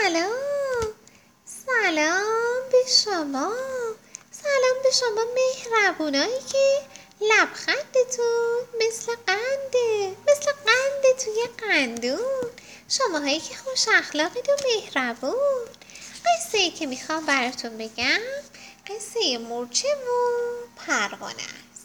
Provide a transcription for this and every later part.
سلام به شما. سلام به شما مهربونایی که لبخندتون مثل قند توی قندون. شماهایی که خوش اخلاقید و مهربون. قصه ای که میخوام براتون بگم قصه مورچه و پروانه است.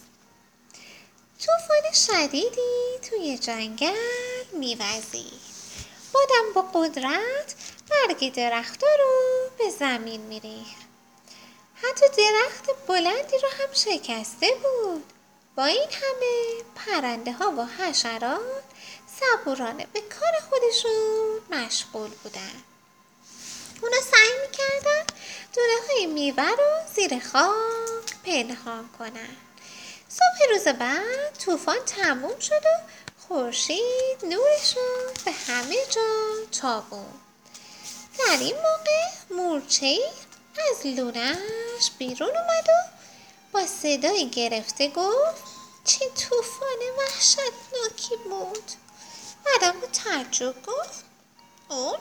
طوفان شدیدی توی جنگل میوزید. بادم با قدرت برگ درختا رو به زمین میریخت. حتی درخت بلندی رو هم شکسته بود. با این همه پرنده ها و حشرات صبورانه به کار خودشون مشغول بودن. اونا سعی میکردن دونه های میوه رو زیر خاک پنهان کنن. صبح روز بعد طوفان تموم شد و خورشید نورش رو به همه جا تابوند. در این موقع مورچه‌ای از لونه‌اش بیرون اومد و با صدای گرفته گفت چه طوفان وحشتناکی بود. بعدم با تعجب گفت اون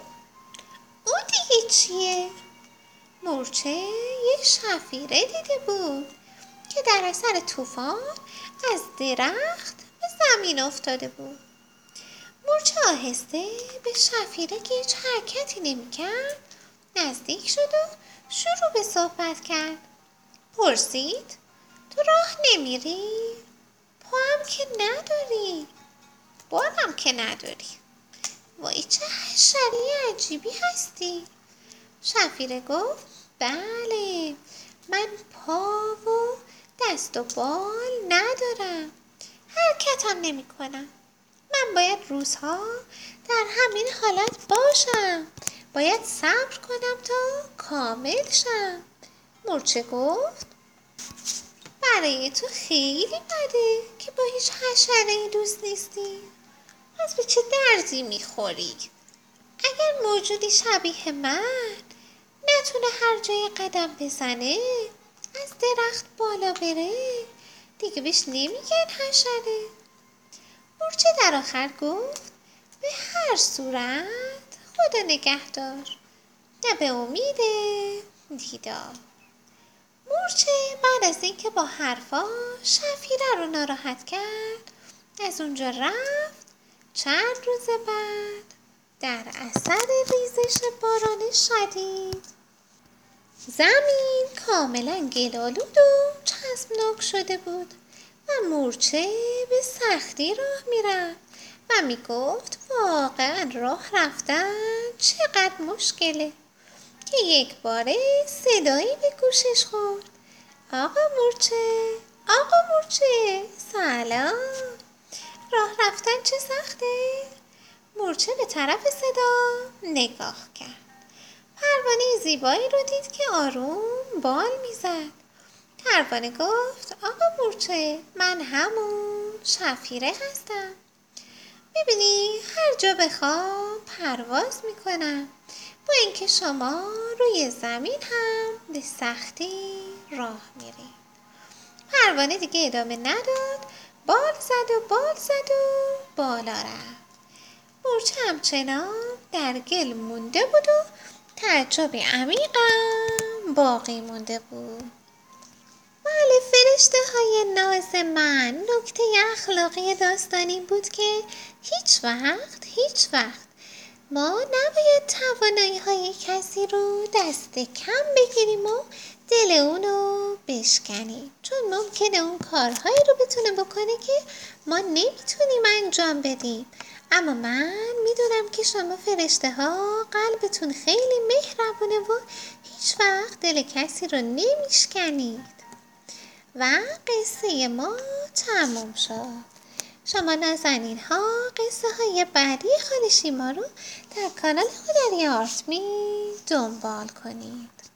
دیگه چیه؟ مورچه یک شفیره دیده بود که در اثر طوفان از درخت به زمین افتاده بود. مورچه آهسته به شفیره که هیچ حرکتی نمی‌کرد نزدیک شد و شروع به صحبت کرد. پرسید تو راه نمیری؟ پا هم که نداری، بارم که نداری. وای چه حشره عجیبی هستی. شفیره گفت بله، من پا و دست و بال ندارم، حرکتم نمی کنم. من باید روزها در همین حالت باشم، باید صبر کنم تا کامل شم. مورچه گفت برای تو خیلی بده که با هیچ حشره‌ای دوست نیستی. پس به چه دردی میخوری؟ اگر موجودی شبیه من نتونه هر جای قدم بزنه، از درخت بالا بره، دیگه بهش نمیگن حشره. مورچه در آخر گفت به هر صورت خدا نگهدار، نه به امید دیدار. مورچه بعد از اینکه با حرفا شفیره رو ناراحت کرد از اونجا رفت. چند روز بعد در اثر ریزش باران شدید زمین کاملا گل‌آلود و چسبناک شده بود و مورچه به سختی راه میرفت و میگفت واقعا راه رفتن چقدر مشکله که یک باره صدایی به گوشش خورد. آقا مورچه سلام، راه رفتن چه سخته؟ مورچه به طرف صدا نگاه کرد. پروانه زیبایی رو دید که آروم بال میزد. پروانه گفت آقا مورچه، من همون شفیره هستم. میبینی هر جا بخوام پرواز میکنم، با اینکه شما روی زمین هم به سختی راه میرید. پروانه دیگه ادامه نداد، بال زد و بالا رفت. مورچه همچنان در گل مونده بود و تعجب عمیقم باقی مونده بود. بله فرشته های ناز من، نکته اخلاقی داستان این بود که هیچ وقت ما نباید توانایی های کسی رو دست کم بگیریم و دل اونو بشکنیم، چون ممکنه اون کارهایی رو بتونه بکنه که ما نمیتونیم انجام بدیم. اما من میدونم که شما فرشته ها قلبتون خیلی مهربونه و هیچ وقت دل کسی رو نمیشکنید. و قصه ما تموم شد. شما نازنین ها قصه های بعدی خاله شیما رو در کانال هنری آرتمی دنبال کنید.